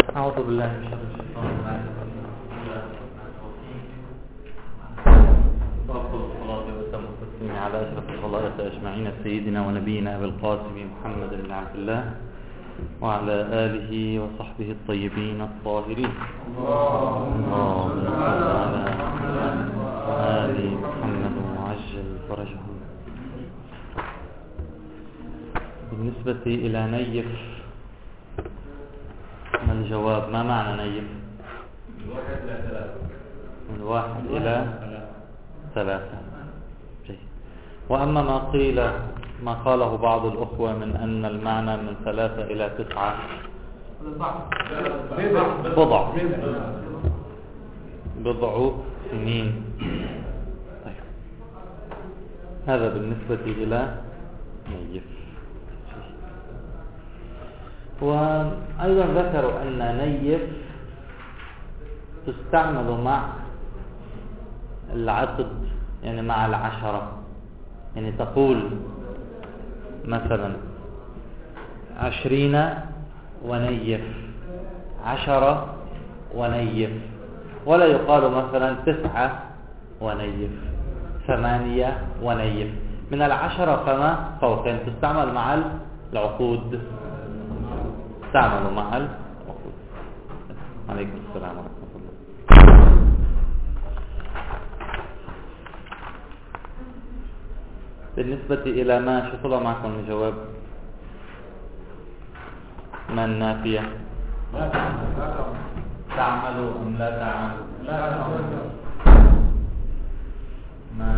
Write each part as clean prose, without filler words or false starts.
أعوذ بالله من شر الشيطان الرجيم. وأفضل الصلاة وأتم التسليم على أشرف الخلائق أجمعين سيدنا ونبينا أبي القاسم محمد بن عبد الله وعلى آله وصحبه الطيبين الطاهرين. اللهم صل على آل محمد وعجل فرجهم. بالنسبة إلى نيف، ما الجواب؟ ما معنى نيف؟ من 1 إلى 3. جيد. وأما ما قاله بعض الأخوة من أن المعنى من 3 إلى 9 بضع سنين. طيب. هذا بالنسبة إلى نيف. وأيضا ذكروا أن نيف تستعمل مع العقد، يعني مع 10، يعني تقول مثلا 20 ونيف، 10 ونيف، ولا يقال مثلا 9 ونيف، 8 ونيف. من 10 فما فوق، يعني تستعمل مع العقود. تعمل مع العقود. عليكم السلام ورحمة الله. بالنسبة إلى ما شو طلع معكم الجواب؟ ما النافية؟ تعمل أم لا تعمل؟ لا تعمل. ما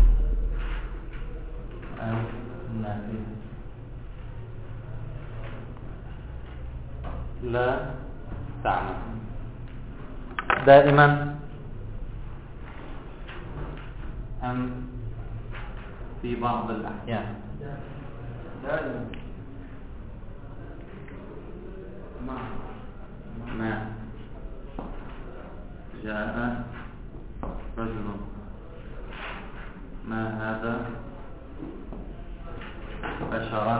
النافية؟ لا تعمل. دائما أم في بعض الأحيان؟ دائما. ما جاء رجل، ما هذا بشرا.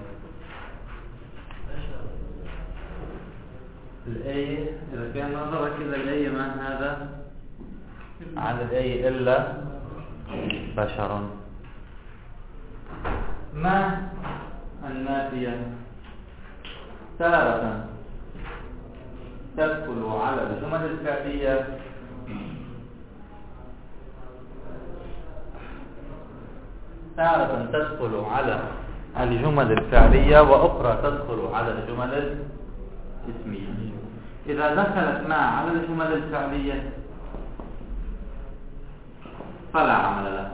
الآية إذا كان نظرك إلى الآية ما هذا عن الآية إلا بشر. ما النافية تارة تدخل على الجمل الفعلية وأخرى تدخل على الجمل الاسمية. إذا دخلت ما على الجمل الفعلية فلا عمل له،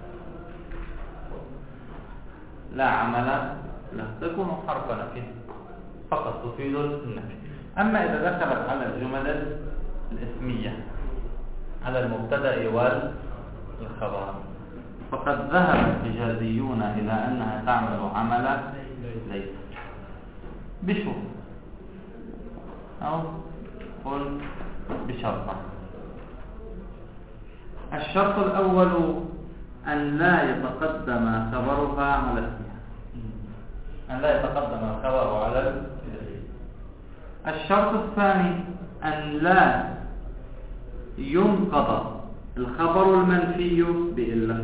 لا عمل له، تكون حرف نفي فقط تفيد النفي. أما إذا دخلت على الجمل الاسمية، على المبتدأ والخبر، فقد ذهب الحجازيون إلى أنها تعمل عمل ليس بشو أو قل بشرط. الشرط الأول أن لا يتقدم خبرها على اسمها، أن لا يتقدم الخبر على الاسم. الشرط الثاني أن لا ينقض الخبر المنفي بإلا.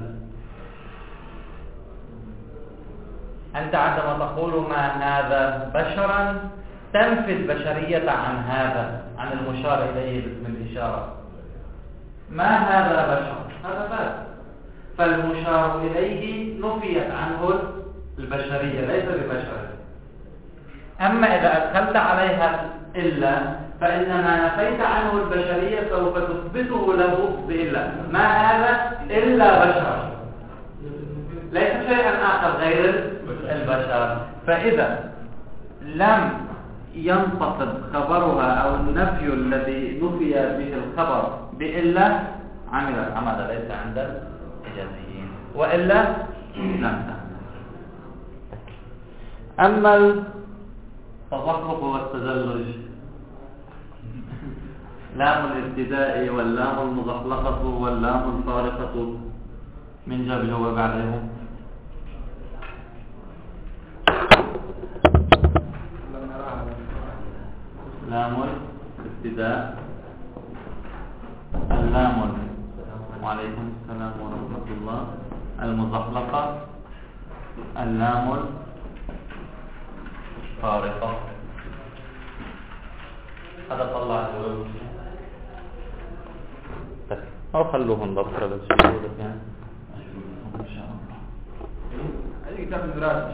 أنت عندما تقول ما هذا بشرا تنفي البشرية عن هذا، عن المشار إليه باسم الإشارة. ما هذا بشر، هذا بس، فالمشار إليه نفيت عنه البشرية، ليس ببشر. أما إذا أدخلت عليها إلا فإنما نفيت عنه البشرية سوف تثبته له بإلا. ما هذا إلا بشر، ليس شيئا آخر غير البشر. فإذا لم ينتقد خبرها أو النفي الذي نفي به الخبر بإلا عمل العمل ليس عند الحجازيين، وإلا لم تعمل. أما التضخم والتدلج، لام الابتداء واللام المغلقة واللام الفارقة، من جاب جواب عليهم؟ لام الابتداء، اللام وعليكم السلام ورحمة الله المزحلقة، اللام الفارقة. هذا طلع الجواب أو خلوهم ضبطة بس يقولوا يعني إن شاء الله. هذه كتاب المراجع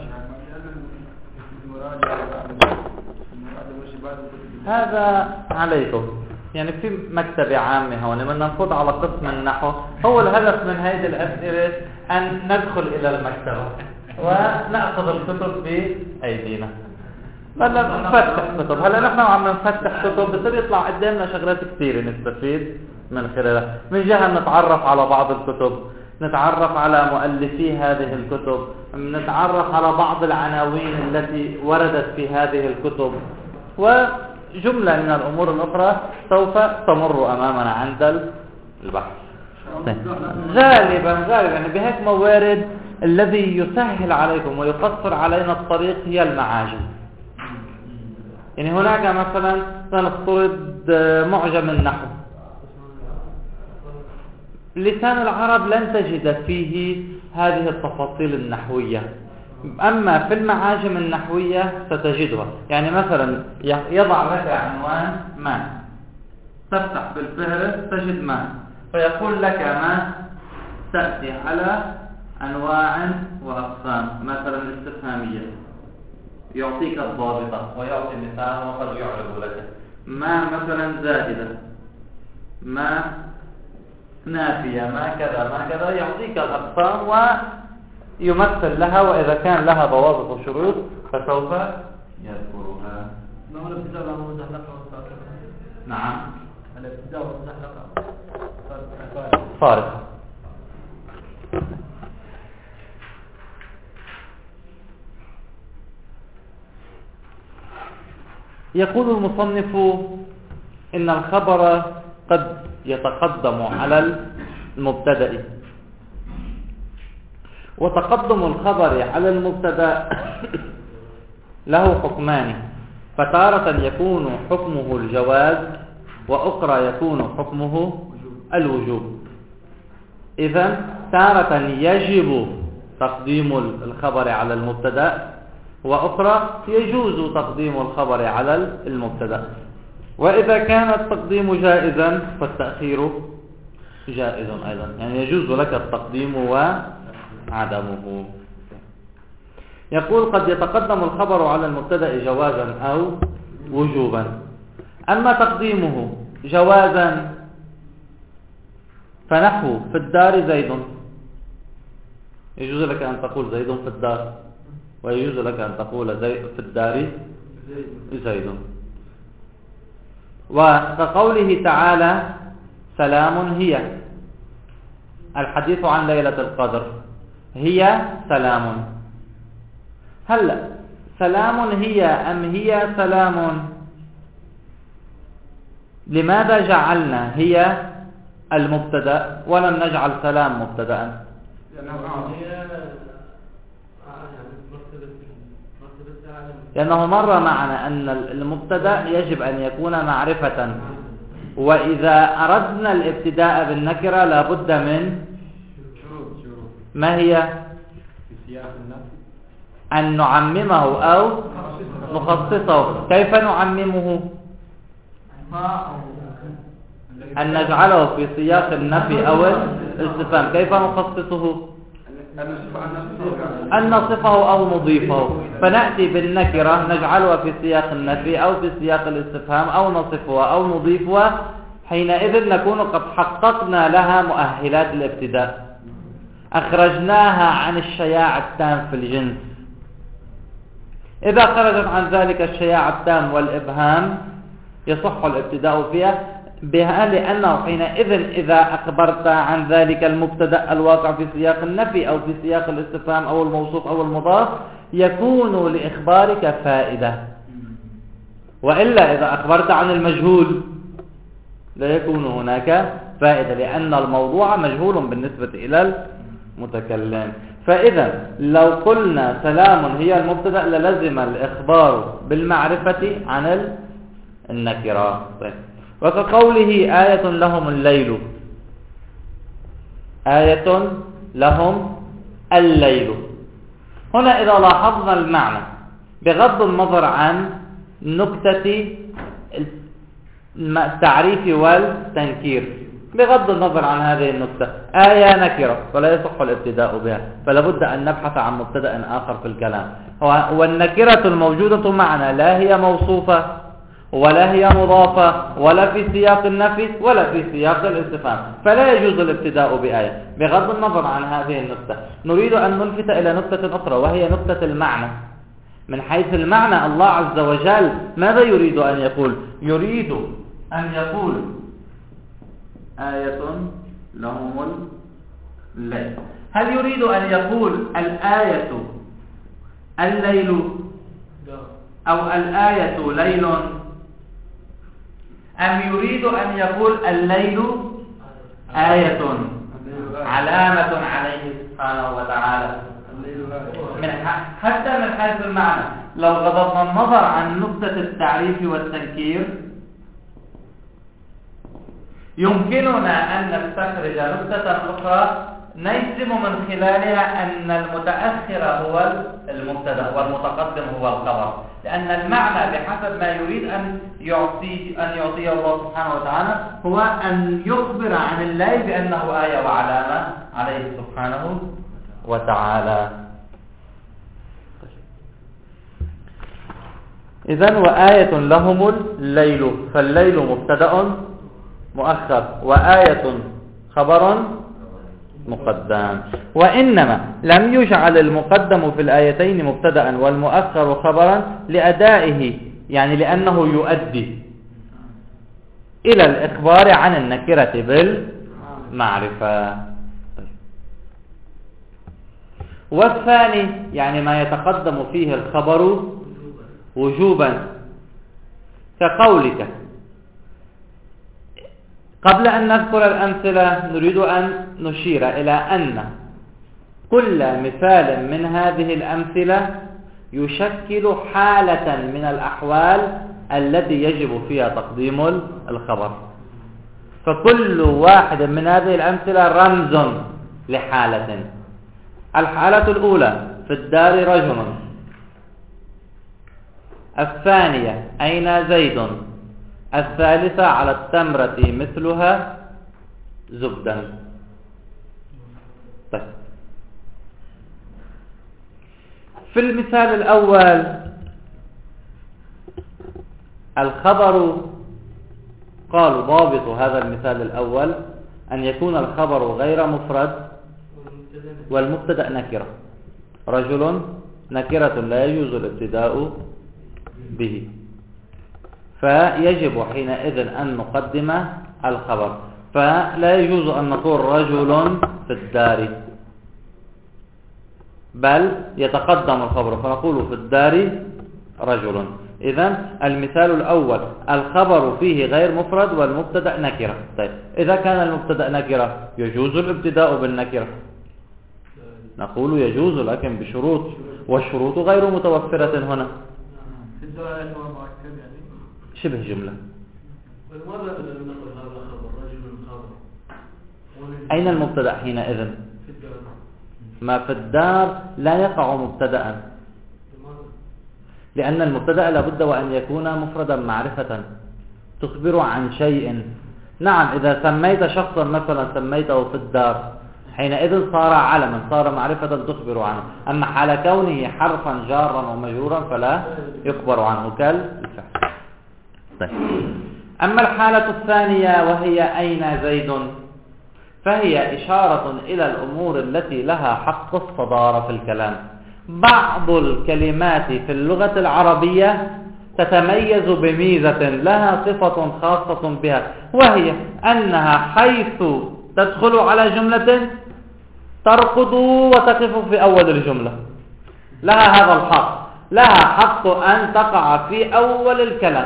هذا عليكم يعني في مكتبة عامة هون لما نفوت على قسم النحو. هو الهدف من هذه الأسئلة أن ندخل إلى المكتبة ونأخذ الكتب بأيدينا. هلا نفتح كتب، هلا نحن عم نفتح كتب بصير يطلع قدامنا شغلات كثيرة نستفيد من خلالها. من جهة نتعرف على بعض الكتب، نتعرف على مؤلفي هذه الكتب، نتعرف على بعض العناوين التي وردت في هذه الكتب، وجملة من الأمور الأخرى سوف تمر أمامنا عند البحث. غالبا يعني بهيك موارد الذي يسهل عليكم ويقصر علينا الطريق هي المعاجم. يعني هناك مثلا سنفترض معجم النحو، لسان العرب لن تجد فيه هذه التفاصيل النحوية، أما في المعاجم النحوية ستجدها. يعني مثلا يضع لك عنوان ما، تفتح بالفهرس تجد ما، فيقول لك ما تأتي على أنواع وأقسام مثلا استفهامية، يعطيك الضابطة ويعطي مثال وقد يعرض لك ما مثلا زائدة، ما نافية، ما كذا ما كذا، يعطيك الأقسام ويمثل لها، وإذا كان لها ضوابط وشروط فسوف يذكرها. ما هو الابتداء والمزحلقة والفارقة؟ نعم الابتداء والمزحلقة فارقة. يقول المصنف إن الخبر قد يتقدم على المبتدأ، وتقدم الخبر على المبتدأ له حكمان، فتارة يكون حكمه الجواز وأخرى يكون حكمه الوجوب. إذن تارة يجب تقديم الخبر على المبتدأ، وأخرى يجوز تقديم الخبر على المبتدأ. وإذا كان التقديم جائزا فالتأخير جائز أيضا، يعني يجوز لك التقديم وعدمه. يقول قد يتقدم الخبر على المبتدأ جوازا أو وجوبا. أما تقديمه جوازا فنحو في الدار زيد، يجوز لك أن تقول زيد في الدار، ويجوز لك أن تقول في الدار زيد. وكقوله تعالى سلام هي، الحديث عن ليلة القدر، هي سلام. هل سلام هي أم هي سلام؟ لماذا جعلنا هي المبتدأ ولم نجعل سلام مبتدأ؟ لأنه مر معنا أن المبتدأ يجب أن يكون معرفة، وإذا أردنا الابتداء بالنكرة لابد من ما هي؟ أن نعممه أو نخصصه. كيف نعممه؟ أن نجعله في سياق النفي أو الاستفهام. كيف نخصصه؟ أن نصفه أو نضيفه، فنأتي بالنكرة نجعلها في سياق النفي أو في سياق الاستفهام أو نصفها أو نضيفها، حينئذ نكون قد حققنا لها مؤهلات الابتداء، أخرجناها عن الشياع التام في الجنس. إذا خرجت عن ذلك الشياع التام والإبهام يصح الابتداء بها، لأنه حينئذ إذا أخبرت عن ذلك المبتدأ الواقع في سياق النفي أو في سياق الاستفهام أو الموصوف أو المضاف يكون لإخبارك فائدة، وإلا إذا أخبرت عن المجهول لا يكون هناك فائدة، لأن الموضوع مجهول بالنسبة إلى المتكلم. فإذا لو قلنا سلام هي المبتدأ للزم الإخبار بالمعرفة عن النكرة. طيب. وكقوله آية لهم الليل، آية لهم الليل، هنا إذا لاحظنا المعنى بغض النظر عن نكتة التعريف والتنكير، بغض النظر عن هذه النكتة، آية نكرة فلا يصح الابتداء بها، فلا بد أن نبحث عن مبتدأ آخر في الكلام. والنكرة الموجودة معنا لا هي موصوفة ولا هي مضافة ولا في سياق النفي ولا في سياق الاستفهام، فلا يجوز الابتداء بآية بغض النظر عن هذه النكتة. نريد أن نلفت إلى نكتة أخرى وهي نكتة المعنى. من حيث المعنى الله عز وجل ماذا يريد أن يقول؟ يريد أن يقول آية لهم الليل. هل يريد أن يقول الآية الليل أو الآية ليل، أم يريد أن يقول الليل آية علامة عليه سبحانه وتعالى؟ حتى من حيث المعنى لو غضبنا النظر عن نقطة التعريف والتنكير يمكننا أن نستخرج نقطة أخرى نجزم من خلالها أن المتأخر هو المبتدأ والمتقدم هو الخبر، لأن المعنى بحسب ما يريد أن يعطيه الله سبحانه وتعالى هو أن يخبر عن الليل بأنه آية وعلامة عليه سبحانه وتعالى. إذن وآية لهم الليل، فالليل مبتدأ مؤخر وآية خبر مقدم، وإنما لم يجعل المقدم في الآيتين مبتدأ والمؤخر خبرا لأدائه، يعني لأنه يؤدي إلى الإخبار عن النكرة بالمعرفة. والثاني يعني ما يتقدم فيه الخبر وجوبا، كقولك. قبل أن نذكر الأمثلة نريد أن نشير إلى أن كل مثال من هذه الأمثلة يشكل حالة من الأحوال التي يجب فيها تقديم الخبر، فكل واحد من هذه الأمثلة رمز لحالة. الحالة الأولى في الدار رجل، الثانية أين زيد، الثالثة على التمرة مثلها زبدا. طيب. في المثال الأول الخبر قالوا ضابط هذا المثال الأول أن يكون الخبر غير مفرد والمبتدأ نكرة. رجل نكرة لا يجوز الابتداء به، فيجب حينئذ أن نقدم الخبر، فلا يجوز أن نقول رجل في الدار، بل يتقدم الخبر فنقول في الدار رجل. إذن المثال الأول الخبر فيه غير مفرد والمبتدأ نكرة. طيب إذا كان المبتدأ نكرة يجوز الابتداء بالنكرة؟ نقول يجوز لكن بشروط، والشروط غير متوفرة هنا. شبه جملة. أين المبتدأ حينئذ؟ ما في الدار لا يقع مبتدأ، لأن المبتدأ لابد وأن يكون مفردا معرفة تخبر عن شيء. نعم إذا سميت شخصا مثلا سميته في الدار حينئذ صار علما، صار معرفة تخبر عنه، أما حال كونه حرفا جارا ومجرورا فلا يخبر عنه كالفعل. طيب. أما الحالة الثانية وهي أين زيد، فهي إشارة إلى الأمور التي لها حق الصدارة في الكلام. بعض الكلمات في اللغة العربية تتميز بميزة لها صفة خاصة بها، وهي أنها حيث تدخل على جملة ترقد وتقف في أول الجملة، لها هذا الحق، لها حق أن تقع في أول الكلام،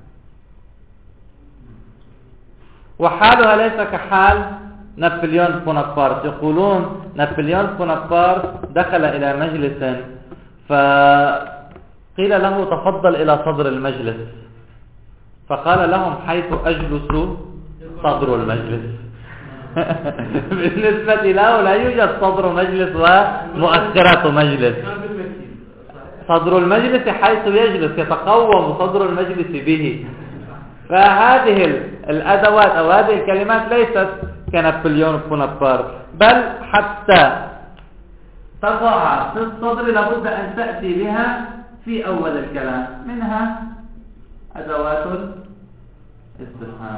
وحالها ليس كحال نابليون بونابرت. يقولون نابليون بونابرت دخل إلى مجلس فقيل له تفضل إلى صدر المجلس، فقال لهم حيث أجلس صدر المجلس. بالنسبة له لا يوجد صدر مجلس ومؤخرة مجلس. صدر المجلس حيث يجلس يتقوم صدر المجلس به. فهذه الأدوات أو هذه الكلمات ليست كنابليون بونابرت، بل حتى تضع في الصدر لابد أن تأتي بها في أول الكلام. منها أدوات الاستفهام.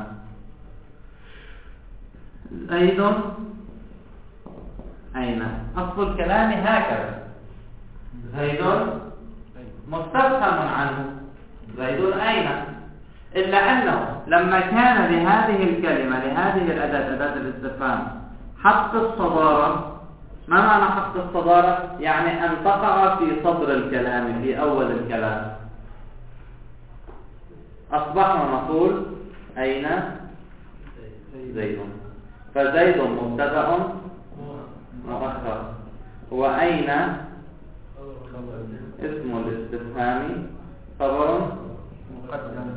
زيد أين؟ أصل الكلام هكذا: زيد مستفهم عنه، زيد أين؟ إلا أنه لما كان لهذه الكلمة لهذه الأداة أداة الاستفهام حق الصدارة. ما معنى حق الصدارة؟ يعني أن تقع في صدر الكلام في أول الكلام. أصبحنا نقول أين زيد، فزيد مبتدأ مؤخر، وأين اسم الاستفهام خبر مقدم.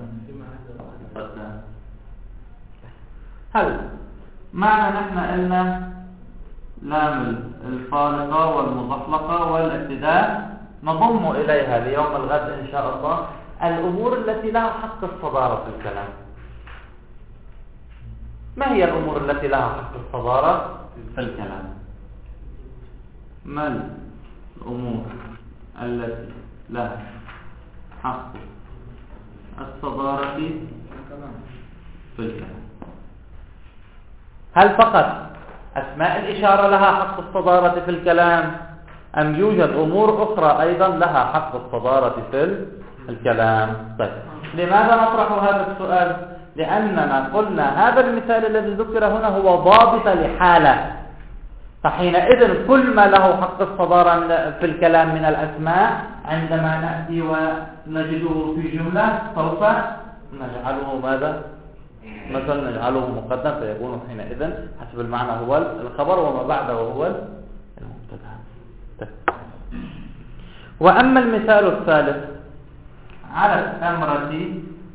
هل معنى نحن قلنا لام الفارقة والمزحلقة والابتداء نضم إليها ليوم الغد إن شاء الله الأمور التي لها حق الصدارة في الكلام. ما هي الأمور التي لها حق الصدارة في الكلام؟ ما الأمور التي لها حق الصدارة في الكلام؟ هل فقط أسماء الإشارة لها حق الصدارة في الكلام، أم يوجد أمور أخرى أيضا لها حق الصدارة في الكلام؟ طيب، لماذا نطرح هذا السؤال؟ لأننا قلنا هذا المثال الذي ذكر هنا هو ضابط لحالة، فحينئذ كل ما له حق الصدارة في الكلام من الأسماء عندما نأتي ونجده في جملة سوف نجعله ماذا؟ مثلا نجعله مقدم، فيكون حينئذ حسب المعنى هو الخبر وما بعده هو المبتدا. وأما المثال الثالث: على التمرة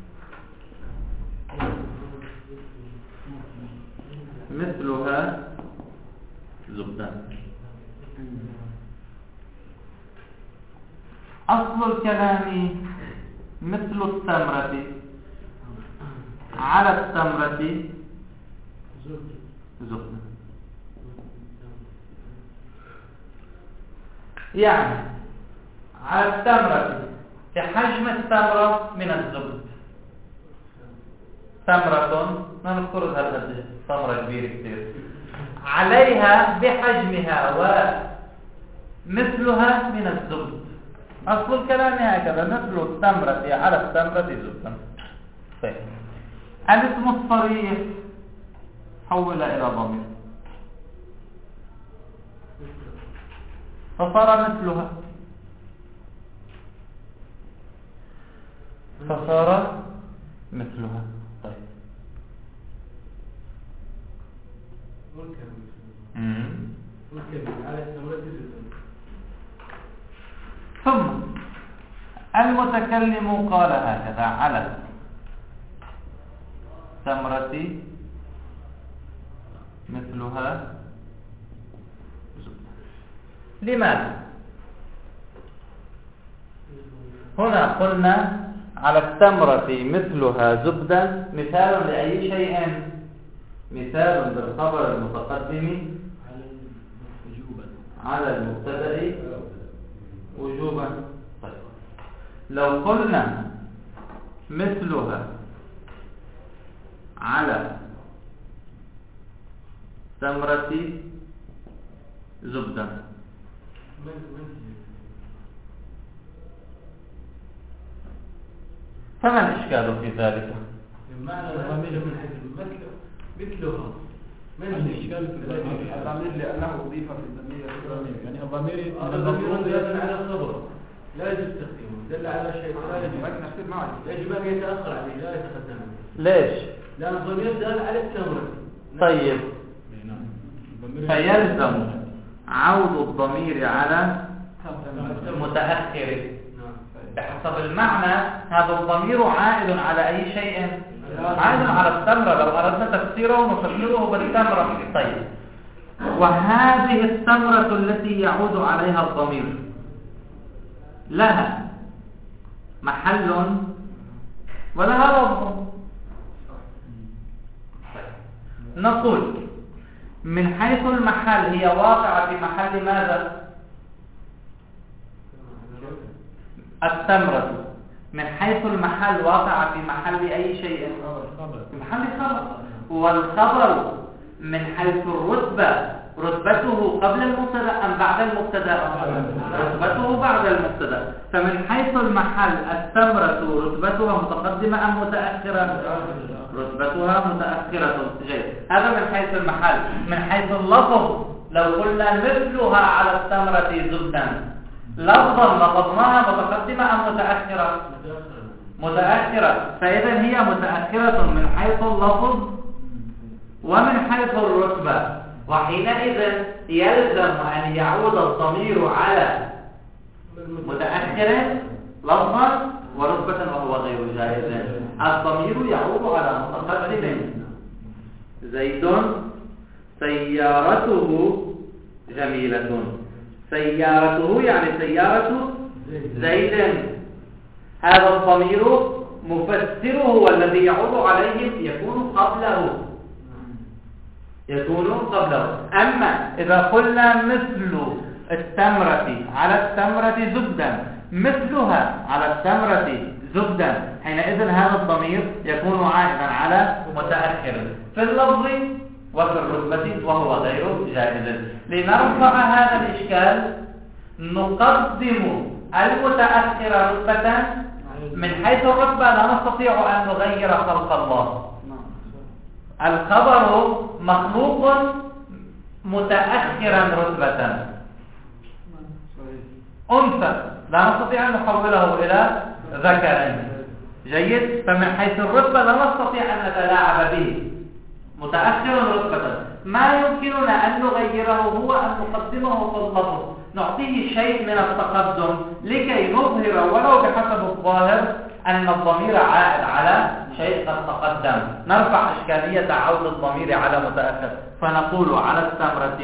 مثلها زبدة. أصل الكلام مثل التمرة، على التمرة زبدة. يعني على التمرة كحجم التمرة من الزبد. تمرة ما نذكرها الآن، تمرة كبيرة كثير، عليها بحجمها ومثلها من الزبد. أصل الكلام هكذا: مثل التمرة على التمرة زبدة. طيب، الاسم الصريح حول إلى ضمير فصار مثلها، فصار مثلها. طيب، ثم المتكلم قال هكذا: على التمرة مثلها زبدة. لماذا؟ هنا قلنا على التمرة مثلها زبدة مثال لأي شيء؟ مثال بالخبر المتقدم على المبتدأ وجوبا. طيب، لو قلنا مثلها على تمرة زبدة، فما الإشكال في ذلك؟ معنى الضمير من حيث مثلها من الإشكال في الضمير لأنه أضيف في الضمير، يعني الضمير دل على الخبر لا يجب تقديمه، دل على شيء لا يجب أن يتأخر عليه لا يتقدمه. ليش؟ لأن الضمير دل على التمرة. طيب، فيلزم عود الضمير على متأخر بحسب المعنى هذا الضمير عائد على أي شيء؟ عائد على التمرة. لو أردنا تفسيره نفسره بالتمرة. طيب، وهذه التمرة التي يعود عليها الضمير لها محل ولها لفظ. نقول من حيث المحل هي واقعة في محل ماذا؟ التمرة من حيث المحل واقعة في محل أي شيء؟ في محل خبر. والخبر من حيث الرتبة رتبته قبل المبتدا أم بعد المبتدا؟ رتبته بعد المبتدا. فمن حيث المحل التمرة رتبتها متقدمة أم متأخرة؟ رتبتها متأخرة. جيد، هذا من حيث المحل. من حيث اللفظ لو قلنا مثلها على التمرة زبدا، لفظا لفظناها متقدمة أم متأخرة؟ متأخرة. فإذا هي متأخرة من حيث اللفظ ومن حيث الرتبة، وحينئذ يلزم أن يعود الضمير على متأخر لفظا ورتبة وهو غير جائز. الضمير يعود على متقدم. زيد سيارته جميلة. سيارته يعني سيارة زيد. هذا الضمير مفسره والذي يعود عليه يكون قبله. أما إذا قلنا مثل التمرة على التمرة زبدا، مثلها على التمرة زبدا، حينئذ هذا الضمير يكون عائدا على متأخر في اللفظ وفي الرتبة وهو غير جائز. لنرفع هذا الإشكال نقدم المتأخر رتبة من حيث الرتبة. لا نستطيع أن نغير خلق الله. الخبر مخلوق متأخرا رتبة. أنثى لا نستطيع أن نحوله إلى ذكر. جيد، فمن حيث الرتبة لا نستطيع أن نتلاعب به. متأخر رتبة ما يمكننا أن نغيره هو أن نقدمه في اللفظ، نعطيه شيء من التقدم لكي نظهر ولو بحسب الظاهر أن الضمير عائد على شيء قد تقدم. نرفع إشكالية عود الضمير على متأخر فنقول على التمرة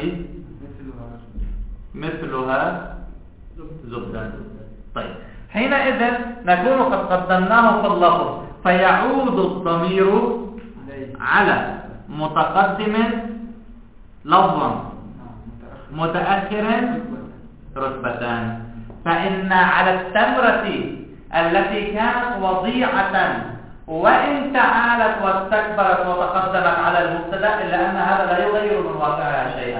مثلها زبدا. طيب، حينئذ نكون قد قدمناه في اللفظ، فيعود الضمير على متقدم لفظا متأخر رتبتان. فإن على التمرة التي كانت وضيعة وإن تعالت واستكبرت وتقدمت على المبتدا، إلا أن هذا لا يغير من واقعها شيئا.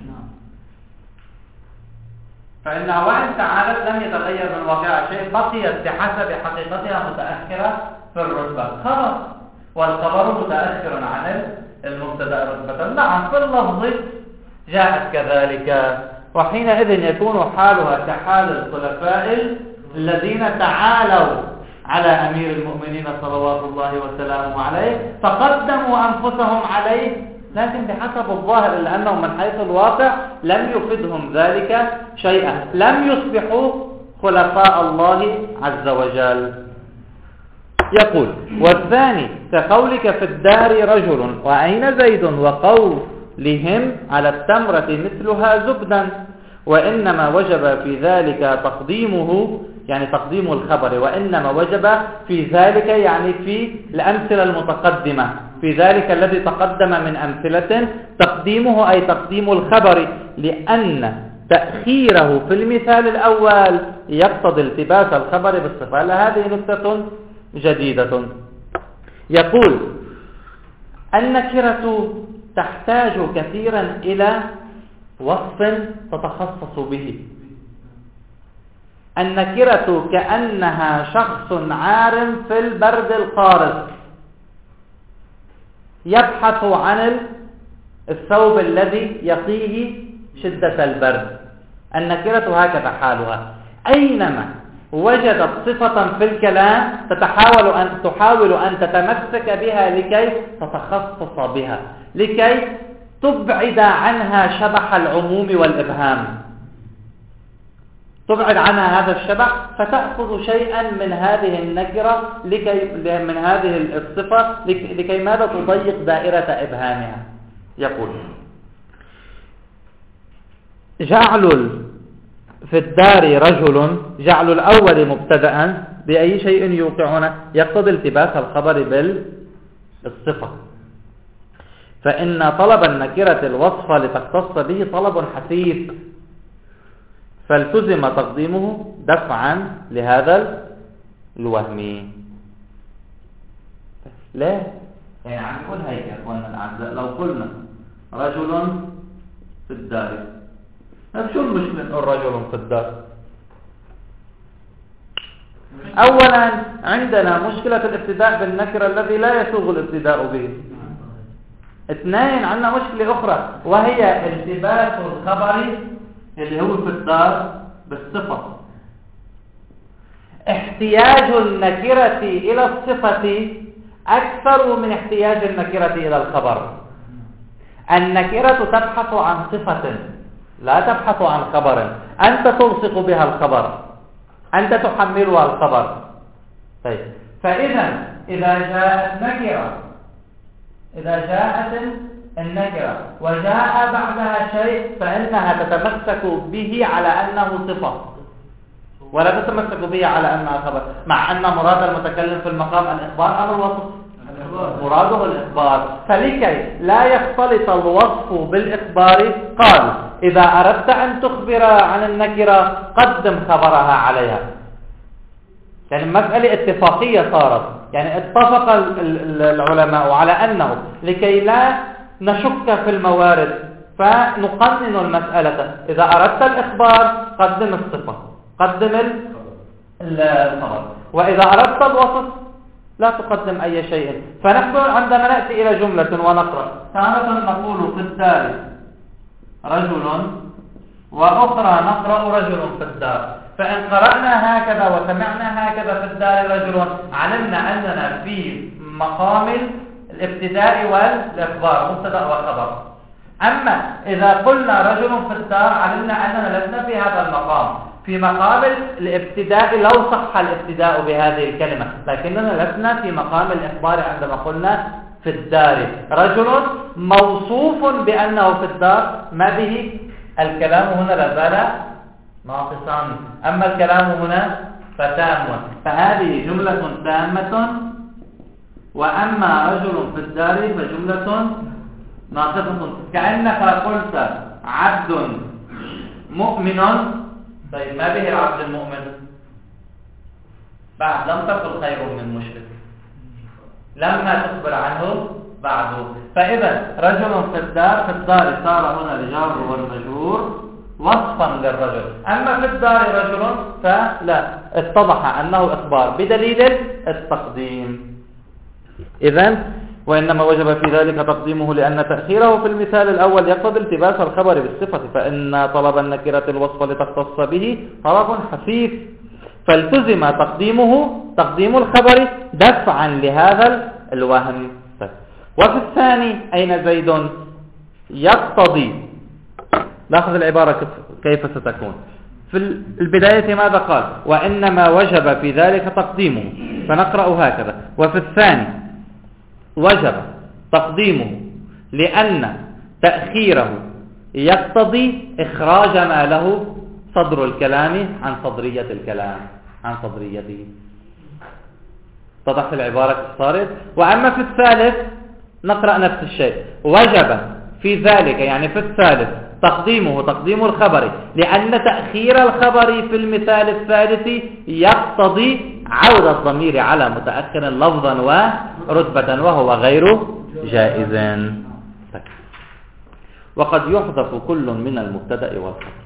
فإنها وإن تعالت لم يتغير من واقعها شيء، بقيت بحسب حقيقتها متأخرة في الرتبة. خبر، والخبر متأخر عن المبتدا رتبة. نعم، في اللفظ جاءت كذلك، وحينئذ يكون حالها كحال الخلفاء الذين تعالوا على أمير المؤمنين صلوات الله وسلامه عليه فقدموا أنفسهم عليه، لكن بحسب الظاهر إلا أنهم من حيث الواقع لم يفدهم ذلك شيئا، لم يصبحوا خلفاء الله عز وجل. يقول: والثاني كقولك في الدار رجل وأين زيد، وقولهم على التمرة مثلها زبدا، وإنما وجب في ذلك تقديمه، يعني تقديم الخبر، وإنما وجب في ذلك يعني في الأمثلة المتقدمة، في ذلك الذي تقدم من أمثلة تقديمه أي تقديم الخبر، لأن تأخيره في المثال الأول يقتضي التباس الخبر بالصفة. هذه نكتة جديدة. يقول: النكرة تحتاج كثيرا إلى وصف تتخصص به. النكرة كأنها شخص عار في البرد القارس يبحث عن الثوب الذي يقيه شدة البرد. النكرة هكذا حالها، أينما وجدت صفة في الكلام تحاول أن تتمسك بها لكي تتخصص بها، لكي تبعد عنها شبح العموم والإبهام. تبعد عنها هذا الشبه فتأخذ شيئا من هذه النكرة من هذه الصفة لكي ماذا تضيق دائرة إبهامها. يقول جعل في الدار رجل، جعل الأول مبتدأ بأي شيء يوقعنا يقتضي التباس الخبر بالصفة، فإن طلب النكرة الوصف لتختص به طلب حثيث، فالتزم تقديمه دفعا لهذا الوهم. لا يعني عم نقول هيك يا اخواننا الاعزاء، لو قلنا رجل في الدار، شو المشكلة نقول رجل في الدار؟ اولا عندنا مشكلة الابتداء بالنكرة الذي لا يسوغ الابتداء به. اثنين عندنا مشكلة اخرى وهي التباس الخبري اللي هو في الدار بالصفة. احتياج النكرة إلى الصفة أكثر من احتياج النكرة إلى الخبر. النكرة تبحث عن صفة لا تبحث عن خبر، أنت تلصق بها الخبر، أنت تحملها الخبر. طيب إذا جاءت النكرة وجاء بعدها شيء فإنها تتمسك به على أنه صفة ولا تتمسك به على أنها خبر، مع أن مراد المتكلم في المقام الإخبار أو الوصف، مراده الإخبار. فلكي لا يختلط الوصف بالإخبار قال إذا أردت أن تخبر عن النكرة قدم خبرها عليها. يعني مسألة اتفاقية صارت، يعني اتفق العلماء على أنه لكي لا نشك في الموارد فنقنن المسألة، إذا أردت الإخبار قدم الصفة، قدم الخبر، وإذا أردت الوصف لا تقدم أي شيء. فنحن عندما نأتي إلى جملة ونقرأ تارة نقول في الدار رجل وأخرى نقرأ رجل في الدار، فإن قرأنا هكذا وسمعنا هكذا في الدار رجل علمنا أننا في مقام الابتداء والإخبار، مبتدأ وخبر. أما إذا قلنا رجل في الدار علمنا أننا لسنا في هذا المقام، في مقام الابتداء لو صح الابتداء بهذه الكلمة، لكننا لسنا في مقام الإخبار عندما قلنا في الدار رجل موصوف بأنه في الدار، ما به الكلام هنا لازال ناقصا، أما الكلام هنا فتام، فهذه جملة تامة، وأما رجل في الدار فجملة ناقصة. كأنك قلت عبد مؤمن، طيب ما به العبد المؤمن؟ بعد لم تقل خير من مشرك، لما تخبر عنه بعده. فإذا رجل في الدار صار هنا الجار والمجرور وصفا للرجل، أما في الدار رجل فلا، اتضح أنه إخبار بدليل التقديم. إذن وإنما وجب في ذلك تقديمه لأن تأخيره في المثال الأول يقتضي التباس الخبر بالصفة، فإن طلب النكرة الوصف لتختص به طلب حثيث، فالتزم تقديم الخبر دفعا لهذا الوهم. وفي الثاني أين زيد يقتضي، لاحظ العبارة كيف ستكون. في البداية ماذا قال؟ وإنما وجب في ذلك تقديمه، فنقرأ هكذا. وفي الثاني وجب تقديمه لأن تأخيره يقتضي إخراج ما له صدر الكلام عن صدرية الكلام، عن صدريته. اتضحت العبارة صارت. وأما في الثالث نقرأ نفس الشيء، وجب في ذلك يعني في الثالث تقديم الخبر لأن تأخير الخبر في المثال الثالث يقتضي عود الضمير على متأخر لفظا ورتبة، وهو غير جائز. وقد يحذف كل من المبتدأ والخبر.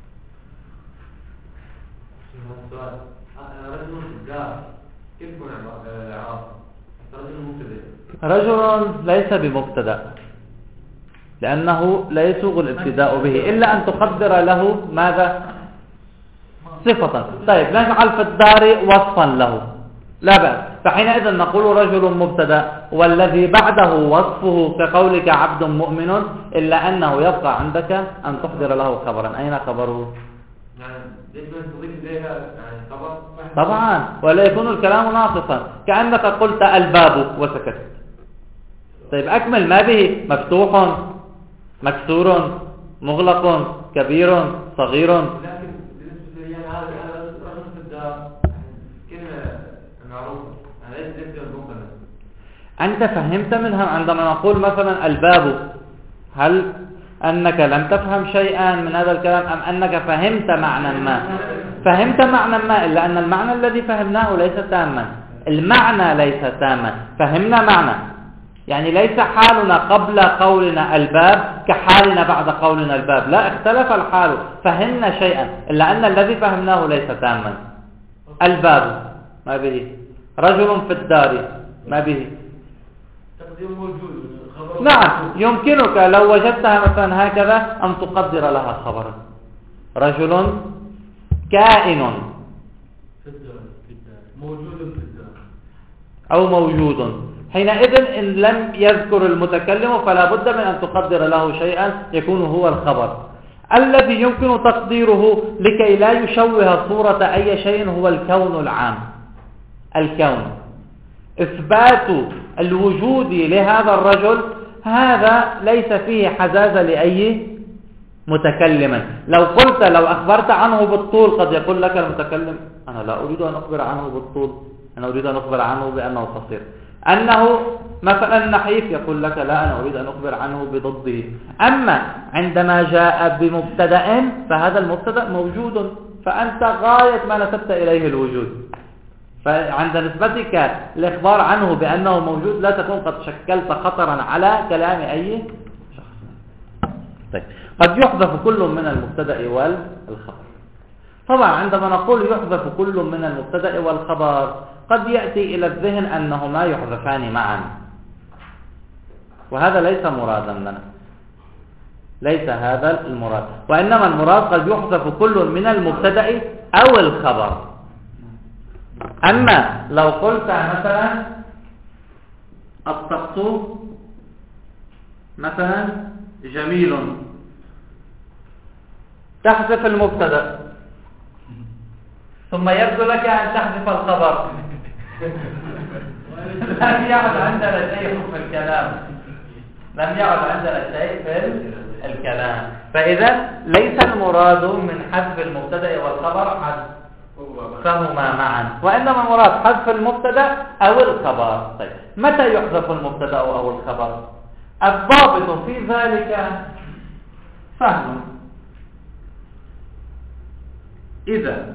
رجل ليس بمبتدأ لأنه لا يسوغ الابتداء به إلا أن تقدر له ماذا؟ صفة. طيب نجعل في الدار وصفا له، لا بأس، فحينئذ نقول رجل مبتدأ والذي بعده وصفه كقولك عبد مؤمن، إلا أنه يبقى عندك أن تحضر له خبرا. أين خبره؟ طبعا، ولا يكون الكلام ناقصا. كأنك قلت الباب وسكت. طيب أكمل، ما به مفتوح، مكسور، مغلق، كبير، صغير. لكن بالنسبة لي هذا رجل في الدار كلمة معروفة، ليس المفرد. أنت فهمت منها عندما نقول مثلا الباب، هل أنك لم تفهم شيئا من هذا الكلام أم أنك فهمت معنى ما؟ فهمت معنى ما، إلا أن المعنى الذي فهمناه ليس تاما. المعنى ليس تاما، فهمنا معنى. يعني ليس حالنا قبل قولنا الباب كحالنا بعد قولنا الباب، لا، اختلف الحال. فهمنا شيئا إلا أن الذي فهمناه ليس تاما. الباب ما به، رجل في الدار ما به. نعم، يمكنك لو وجدتها مثلا هكذا أن تقدر لها خبرا. رجل كائن في الدار موجود في الدار أو موجود. حينئذ إن لم يذكر المتكلم فلا بد من أن تقدر له شيئا يكون هو الخبر الذي يمكن تقديره لكي لا يشوه صورة أي شيء. هو الكون العام. الكون، إثبات الوجود لهذا الرجل، هذا ليس فيه حزازة لأي متكلم. لو قلت، لو أخبرت عنه بالطول، قد يقول لك المتكلم أنا لا أريد أن أخبر عنه بالطول، أنا أريد أن أخبر عنه بأنه قصير. أنه مثلا نحيف، يقول لك لا، أنا أريد أن أخبر عنه بضده. أما عندما جاء بمبتدأ فهذا المبتدأ موجود، فأنت غاية ما نسبت إليه الوجود. فعند نسبتك الإخبار عنه بأنه موجود لا تكون قد شكلت خطرا على كلام أي شخص. طيب، قد يحذف كل من المبتدأ والخبر. طبعا عندما نقول يحذف كل من المبتدأ والخبر قد يأتي إلى الذهن أنهما يحذفان معا، وهذا ليس مرادا لنا، ليس هذا المراد. وإنما المراد قد يحذف كل من المبتدأ أو الخبر. أما لو قلت مثلا الطقس مثلا جميل، تحذف المبتدأ ثم يبدو لك أن تحذف الخبر. لم يعد عندنا شيء في الكلام، لم يعد عندنا شيء في الكلام. فإذا ليس المراد من حذف المبتدأ والخبر حذفهما معا، وإنما المراد حذف المبتدأ أو الخبر. طيب، متى يحذف المبتدأ أو الخبر؟ الضابط في ذلك فهم. إذا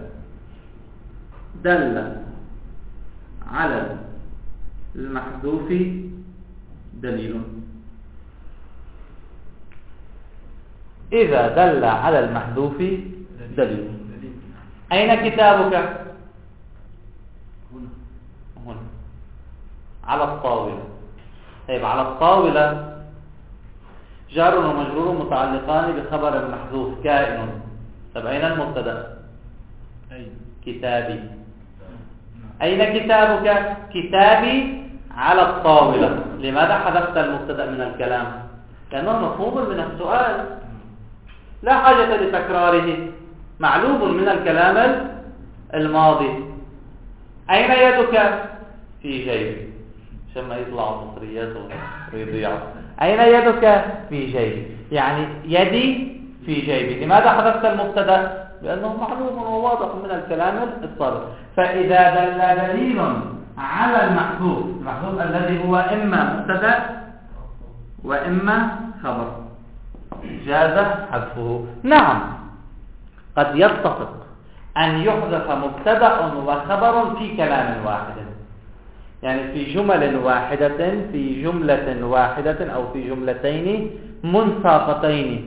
دل على المحذوف دليل، إذا دل على المحذوف دليل. أين كتابك؟ هنا على الطاولة. طيب، على الطاولة جار ومجرور متعلقان بخبر محذوف كائن. طيب، أين المبتدأ؟ كتابي. أين كتابك؟ كتابي على الطاولة. لماذا حذفت المبتدأ من الكلام؟ لأنه مفهوم من السؤال، لا حاجة لتكراره، معلوم من الكلام الماضي. أين يدك؟ في جيبي. شما يطلع مصريات ويضيع. أين يدك؟ في جيبي، يعني يدي في جيبي. لماذا حذفت المبتدأ؟ لأنه معلوم وواضح من الكلام السابق. فإذا دل دليل على المحذوف، المحذوف الذي هو إما مبتدأ وإما خبر، جاز حذفه. نعم، قد يتفق أن يحذف مبتدأ وخبر في كلام واحد، يعني في جمل واحدة، في جملة واحدة أو في جملتين منساقتين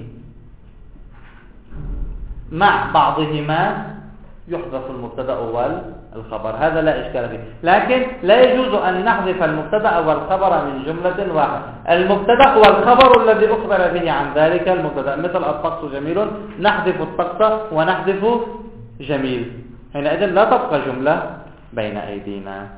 مع بعضهما يحذف المبتدأ والخبر، هذا لا إشكال فيه. لكن لا يجوز أن نحذف المبتدأ والخبر من جملة واحدة. المبتدأ والخبر الذي أخبر به عن ذلك المبتدأ، مثل الطقس جميل، نحذف الطقس ونحذف جميل، حينئذ لا تبقى جملة بين أيدينا.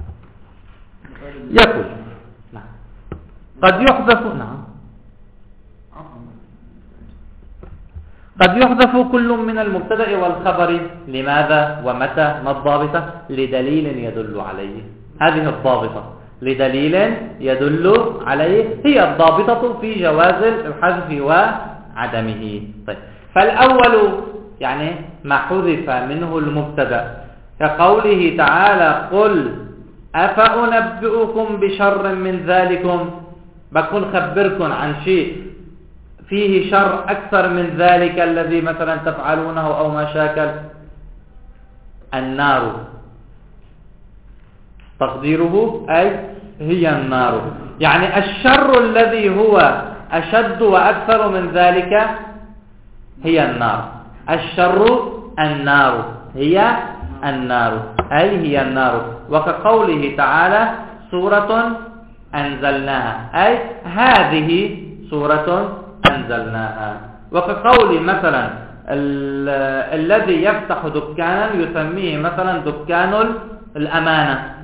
يقول نعم قد يحذف، نعم قد يحذف كل من المبتدأ والخبر. لماذا ومتى؟ ما الضابطة؟ لدليل يدل عليه. هذه الضابطة لدليل يدل عليه هي الضابطة في جواز الحذف وعدمه. طيب، فالأول يعني ما حذف منه المبتدأ، كقوله تعالى قل أفأنبئكم بشر من ذلكم، بكون خبركم عن شيء فيه شر أكثر من ذلك الذي مثلا تفعلونه أو ما شاكل. النار، تقديره أي هي النار، يعني الشر الذي هو أشد وأكثر من ذلك هي النار. الشر النار، هي النار، أي هي النار. وكقوله تعالى سورة أنزلناها، أي هذه سورة أنزلناها. وكقول مثلا الذي يفتح دكانا يسميه مثلا دكان الأمانة،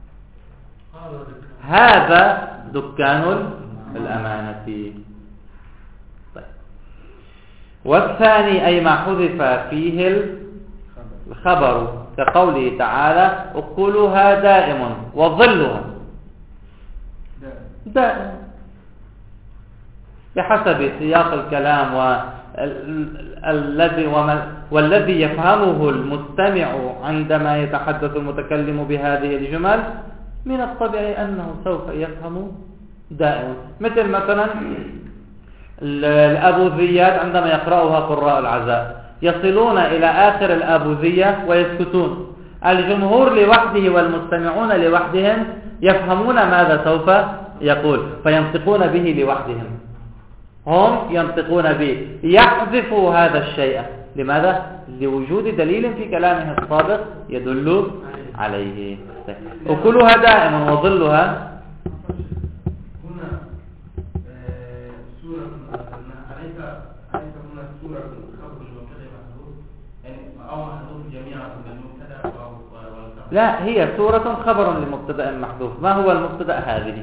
هذا دكان الأمانة. طيب. والثاني أي ما حذف فيه الخبر، كقوله تعالى أكلها دائم وظلها دائم، بحسب سياق الكلام والذي يفهمه المستمع عندما يتحدث المتكلم بهذه الجمل من الطبيعي أنه سوف يفهم دائما. مثلا الأبوذيات عندما يقرأها قراء العزاء يصلون إلى آخر الأبوذية ويسكتون، الجمهور لوحده والمستمعون لوحدهم يفهمون ماذا سوف يقول فينطقون به لوحدهم، هم ينطقون به، يحذفوا هذا الشيء. لماذا؟ لوجود دليل في كلامه السابق يدل عليه. أكلها دائما وظلها. هنا سورة أليس هنا سورة خبر المبتدأ محذوف، يعني أو محذوف جميعا من المبتدأ لا، هي سورة خبر لمبتدأ محذوف. ما هو المبتدأ؟ هذه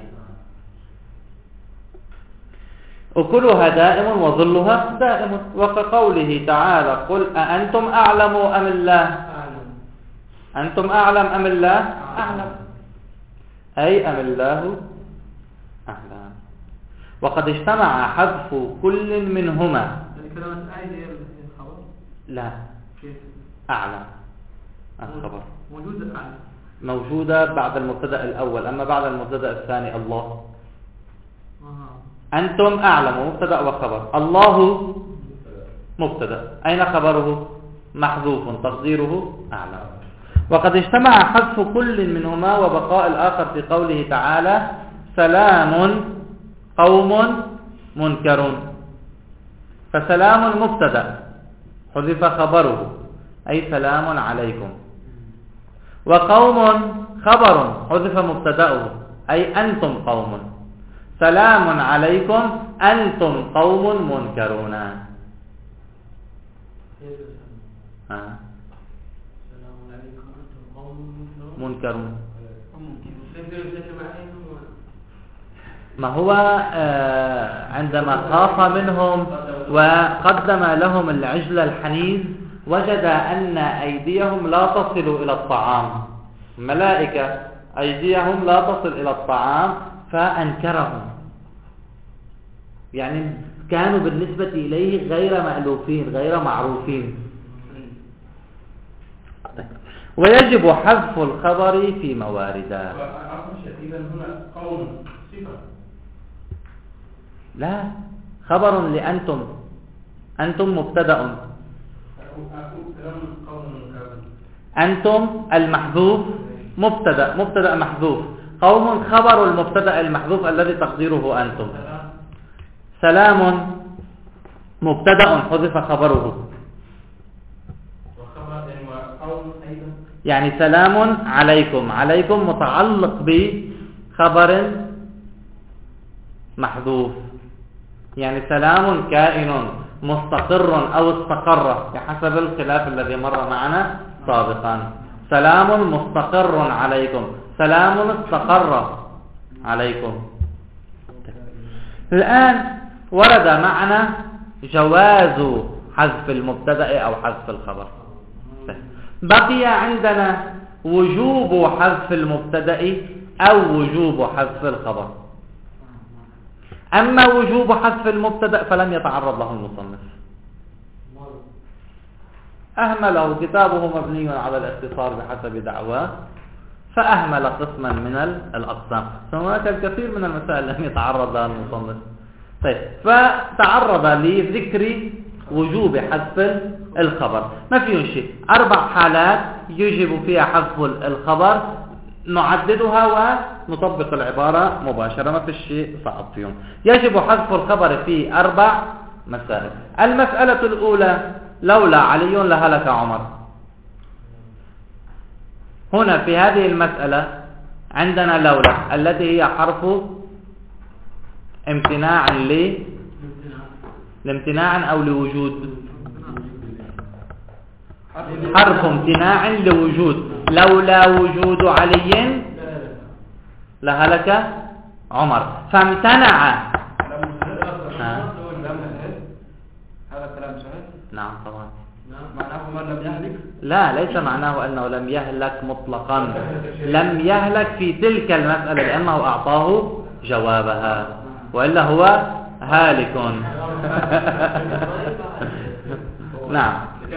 أكلها دائم وظلها دائم. وكقوله تعالى قل أأنتم أعلم أم الله، أنتم أعلم أم الله أعلم، أي أم الله أعلم. وقد اجتمع حذف كل منهما. لا، أعلم الخبر موجودة بعد المبتدأ الأول، أما بعد المبتدأ الثاني الله. أنتم أعلم مبتدأ وخبر، الله مبتدأ، أين خبره؟ محذوف، تقديره أعلم. وقد اجتمع حذف كل منهما وبقاء الآخر في قوله تعالى سلام قوم منكرون. فسلام مبتدأ حذف خبره أي سلام عليكم، وقوم خبر حذف مبتدأه أي أنتم قوم، سلام عليكم أنتم قوم منكرون. منكرون ما هو عندما خاف منهم وقدم لهم العجل الحنيذ وجد أن أيديهم لا تصل إلى الطعام، ملائكة أيديهم لا تصل إلى الطعام فأنكرهم، يعني كانوا بالنسبة إليه غير مألوفين غير معروفين. ويجب حذف الخبر في موارده. لا، خبر لأنتم، أنتم مبتدأ، أنتم المحذوف مبتدأ محذوف، قوم خبر المبتدأ المحذوف الذي تقديره أنتم، سلام مبتدأ حذف خبره، يعني سلام عليكم، عليكم متعلق بخبر محذوف، يعني سلام كائن مستقر أو استقر بحسب الخلاف الذي مر معنا سابقا. سلام مستقر عليكم، سلام استقر عليكم. الآن ورد معنا جواز حذف المبتدأ أو حذف الخبر. بقي عندنا وجوب حذف المبتدأ أو وجوب حذف الخبر. أما وجوب حذف المبتدأ فلم يتعرض له المصنف، أهمله، كتابه مبني على الاختصار بحسب دعواه، فأهمل قسما من الأقسام. هناك الكثير من المسائل لم يتعرض لها المصنف. طيب، فتعرض لذكر وجوب حذف الخبر. ما فيه شيء، 4 حالات يجب فيها حذف الخبر، نعددها ونطبق العبارة مباشرة، ما في شيء صعب فيهم. يجب حذف الخبر في 4 مسائل. المسألة الأولى: لولا علي لهلك عمر. هنا في هذه المسألة عندنا لولا التي هي حرف امتناع لامتناع أو لوجود، حرف امتناع لوجود. لولا وجود علي لهلك عمر، فامتنع. هذا كلام صحيح؟ نعم طبعا. معناه من لم يهلك؟ لا، ليس معناه أنه لم يهلك مطلقا، لم يهلك في تلك المسألة لأنه أعطاه جوابها، وإلا هو هالك. نعم.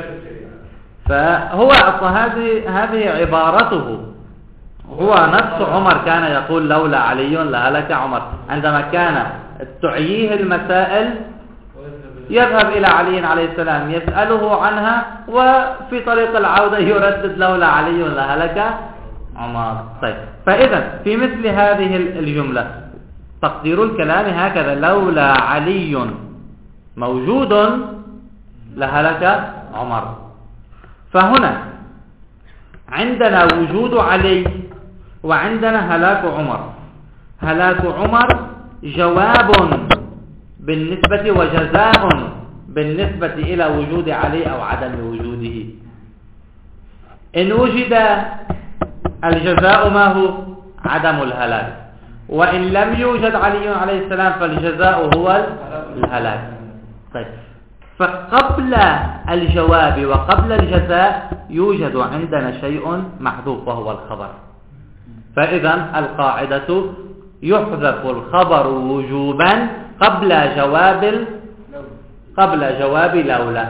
فهو أصلا هذه عبارته، هو نفس عمر كان يقول لولا علي لهلك عمر، عندما كان تعييه المسائل يذهب إلى علي عليه السلام يسأله عنها، وفي طريق العودة يردد لولا علي لهلك عمر. طيب، فإذا في مثل هذه الجملة تقدير الكلام هكذا: لولا علي موجود لهلك عمر. فهنا عندنا وجود علي وعندنا هلاك عمر. هلاك عمر جواب بالنسبة وجزاء بالنسبة إلى وجود علي أو عدم وجوده. إن وجد الجزاء ما هو؟ عدم الهلاك. وإن لم يوجد علي عليه السلام فالجزاء هو الهلاك. طيب، فقبل الجواب وقبل الجزاء يوجد عندنا شيء محذوف وهو الخبر. فإذا القاعدة: يحذف الخبر وجوبا قبل جواب لولا.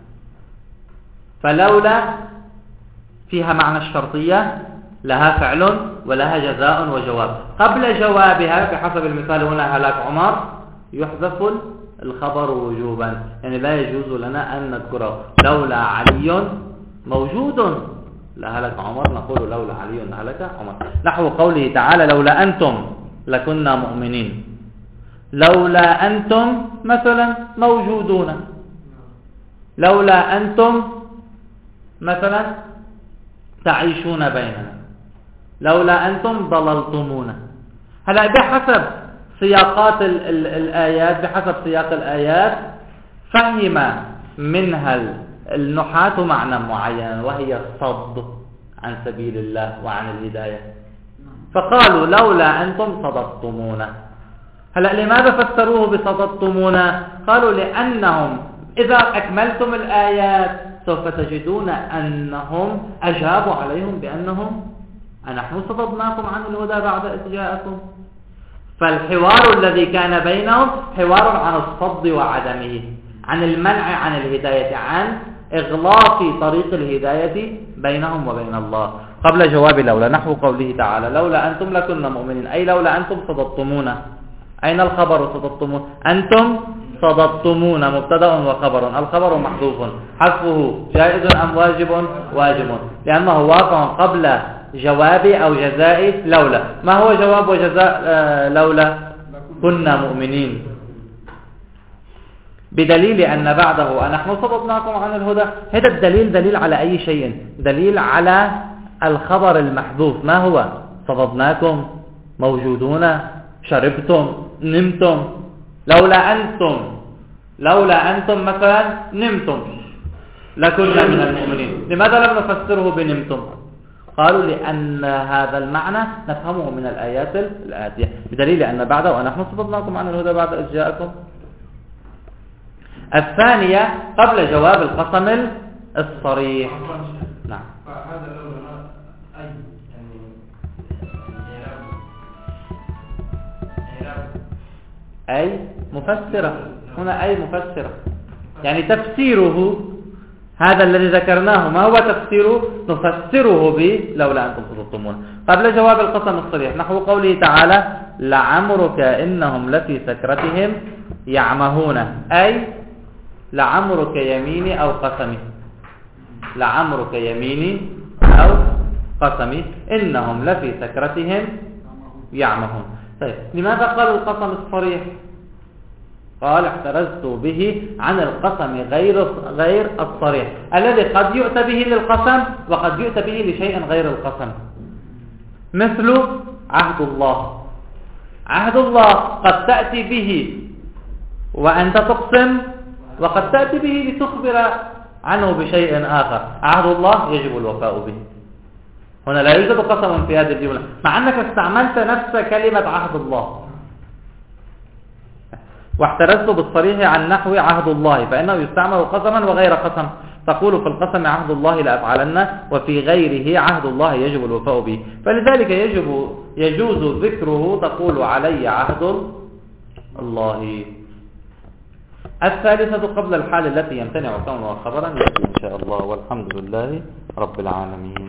فلولا فيها معنى الشرطية، لها فعل ولها جزاء وجواب. قبل جوابها بحسب المثال هنا هلاك عمر يحذف الخبر وجوبا، يعني لا يجوز لنا أن نذكره لولا علي موجود لهلك عمر، نقول لولا علي لهلك عمر. نحو قوله تعالى: لولا أنتم لكنا مؤمنين. لولا أنتم مثلا موجودون، لولا أنتم مثلا تعيشون بيننا، لولا أنتم ضللتمونا. هلا بحسب سياقات الآيات، بحسب سياق الآيات فهم منها النحاة معنى معين، وهي الصد عن سبيل الله وعن الهداية، فقالوا لولا أنتم صددتمونا. هلا لماذا فسروه بصددتمونا؟ قالوا لأنهم إذا أكملتم الآيات سوف تجدون أنهم أجابوا عليهم بأنهم نحن صددناكم عن الهدى بعد إذ جاءكم. فالحوار الذي كان بينهم حوار عن الصد وعدمه، عن المنع عن الهداية، عن إغلاق طريق الهداية بينهم وبين الله قبل جواب لولا. نحو قوله تعالى: لولا أنتم لكنا مؤمنين، أي لولا أنتم صددتمونا. أين الخبر؟ صددتمون. أنتم صددتمون مبتدأ وخبر، الخبر محذوف، حذفه جائز أم واجب؟ واجب، لأنه واقع قبل جواب أو جزاء لولا. ما هو جواب وجزاء لولا؟ كنا مؤمنين، بدليل أن بعده نحن صددناكم عن الهدى. هذا الدليل دليل على أي شيء؟ دليل على الخبر المحذوف. ما هو؟ صددناكم، موجودون، شربتم، نمتم. لولا أنتم مثلا نمتم لكنا من المؤمنين. لماذا لم نفسره بنمتم؟ قالوا لأن هذا المعنى نفهمه من الآيات الآتية، بدليل أن بعده ونحن صددناكم عن الهدى بعد إذ جاءكم. الثانية قبل جواب القسم الصريح. نعم. فهذا لو أي أي مفسرة، هنا أي مفسرة، يعني تفسيره هذا الذي ذكرناه ما هو تفسيره؟ نفسره به لولا أنتم تظلمون قبل جواب القسم الصريح، نحو قوله تعالى لعمرك إنهم لفي سكرتهم يعمهون، أي لعمرك يميني أو قسمي، لعمرك يميني أو قسمي إنهم لفي سكرتهم يعمهون. طيب لماذا قال القسم الصريح؟ قال احترزت به عن القسم غير الصريح الذي قد يؤتى به للقسم وقد يؤتى به لشيء غير القسم، مثل عهد الله. عهد الله قد تأتي به وأنت تقسم، وقد تأتي به لتخبر عنه بشيء آخر. عهد الله يجب الوفاء به، هنا لا يوجد قسم في هذه الجملة مع أنك استعملت نفس كلمة عهد الله. واحترزت بالصريح عن نحو عهد الله فإنه يستعمل قسما وغير قسم، تقول في القسم عهد الله لأفعلن، وفي غيره عهد الله يجب الوفاء به، فلذلك يجوز ذكره، تقول علي عهد الله. الثالثة قبل الحال التي يمتنع كونها خبرا يأتي إن شاء الله، والحمد لله رب العالمين.